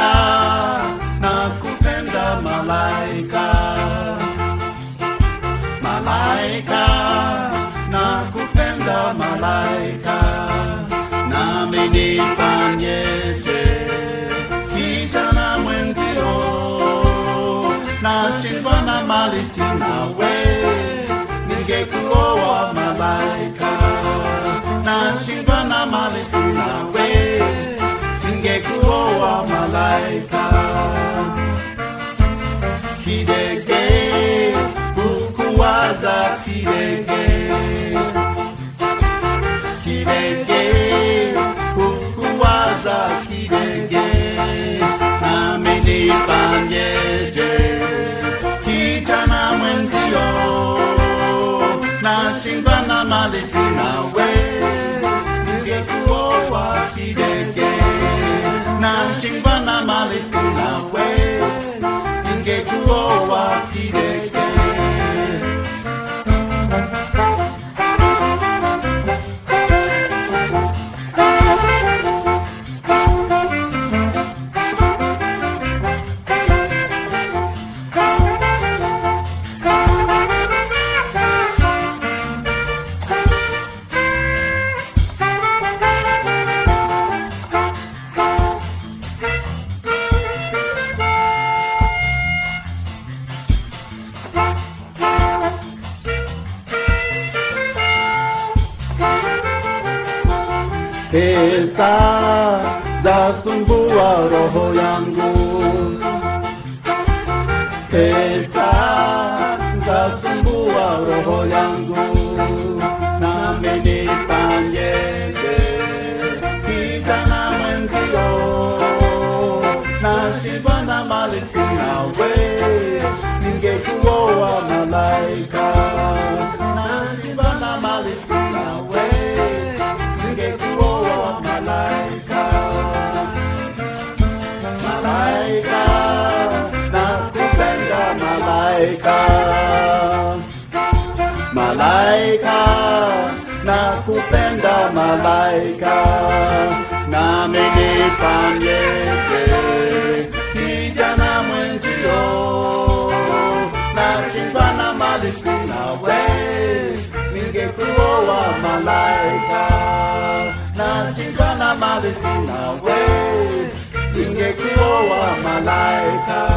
malaika, nakupenda malaika. Malaika, nakupenda malaika. Nami nifanyeje kijana mwenzio, nashindwa na mali sina we, ningekuoa malaika. Nashindwa na mali sina we, ningekuoa malaika. Kidege, hukuwaza kidege. Kidege, hukuwaza kidege. Nami nifanyeje kijana mwenzio, nashindwa na mali sina we, ningekuoa kidege. Nashindwa na mali sina we, ningekuoa kidege. Pesa zasumbua roho yangu. Pesa zasumbua roho yangu. Nami nifanyeje kijana mwenzio, nashindwa na mali sina we, ningekuoa malaika. Nashindwa na mali sina we, ningekuoa malaika. Malaika, nakupenda malaika. Malaika, nakupenda malaika. Nami nifanyeje kijana mwenzio, nashindwa na mali sina we, ningekuoa malaika. Nashindwa na mali sina we, ningekuoa malaika.